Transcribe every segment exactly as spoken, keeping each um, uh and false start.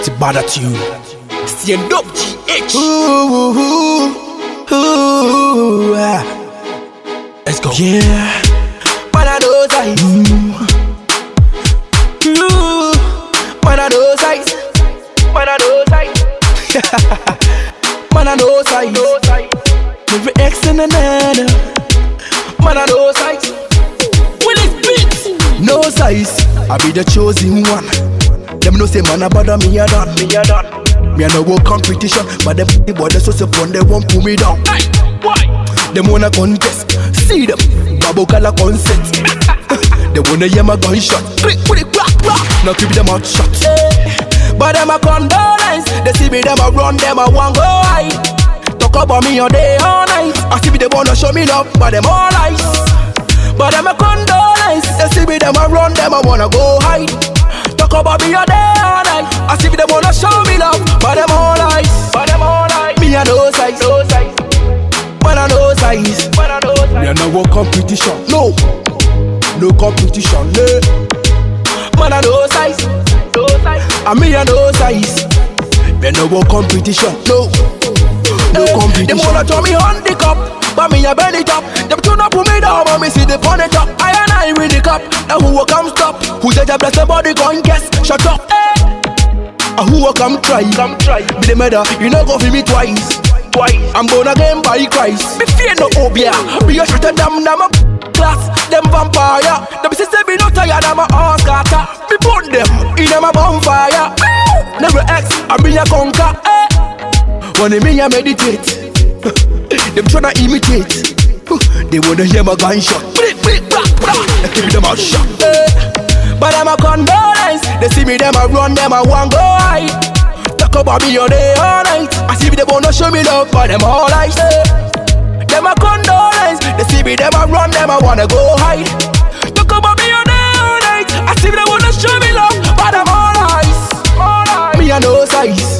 It's bad at you. Stand up, G H. Ooh, ooh, ooh, ah. Let's go. Yeah. Man of those eyes. Mm. Ooh. Man of those eyes. Man of those eyes. Man of those eyes. Every X and another. Man of those eyes. When it's beat. No size. I be the chosen one. Them no say man about me a done. Me a done. Me a no go competition, but them the boy they so upon they won't pull me down. Hey, why? Them wanna contest. See them. Babo kala consent. They wanna hear my gunshot. Click, click, clap, clap. Now keep them out shot. But them a condolence. They see me, them a run, them a want go high. Talk about me all day, all night. I see me, they wanna show me love, but them all lies. But them a condolence. They see me, them a run, them a wanna go high. Talk about me all day, all night. I see me, they wanna show me love, but them all lies. But them all lies. Me a no size, no size. Man a no size. Man a no size. Me a no competition, no. No competition, no. Man a no size. No size. I me a no size. Me no go competition, no. No competition. Them wanna turn me handicap, but me a bend it up. Them turn up put me down, but me see the pon it up. I and I win the cup. Now who will come stop? Who said I bless the body gun guess? Shut up. Hey. Uh, who will come try? Come try. Be the matter, you know go for me twice. Twice. I'm born again by Christ. Me fear no obia. Be a shooter damn damn a class. Them vampire. Them sister be no tired. I'm a ass scatter. Me put them in a bonfire. Never X. I be a conquer. Eh. When me a meditate, them tryna imitate. They wanna hear my gunshot. Blick, blick, blah, blah. I keep them out shot. Eh. But I'm a condolence. They see me, them a run, them a want go high. Talk about me all day, all night. I see me, they wanna show me love, but them all lies. Eh. Them a condolence. They see me, them a run, them a wanna go high. Talk about me all day, all night. I see me, they wanna show me love, but them all lies. All lies. Me a no size.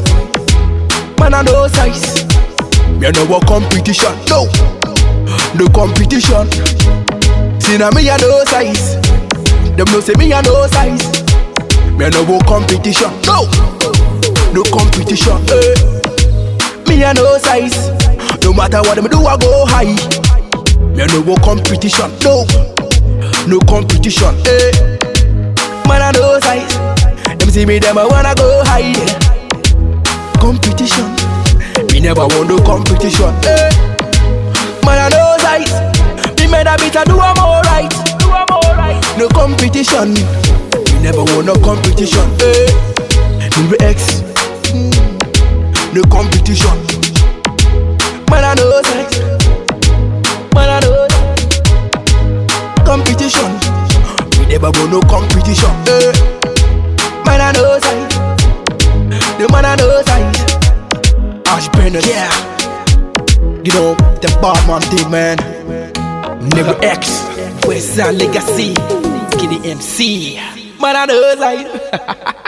Man a no size. Me a no competition, no. No competition. See now me a no size. Them no say me a no size. Me a no competition, no. No competition, eh. Me a no size. No matter what them do, I go high. Me a no competition, no. No competition, eh. Man a no size. Them see me, them a wanna go high. Competition. Me never want no competition, eh. Man a no size. Me made a bit, I do I'm alright. Do I'm alright. No competition. Me never want no competition, eh. Number X. Mm. No competition. Man a no size. Man a no competition. Me never want no competition, eh. Man a no size. The man a no size. Ash Bennett, yeah. You know, the bad man thing, man. Never X. West Side Legacy. Skinny M C. Man, I know, like.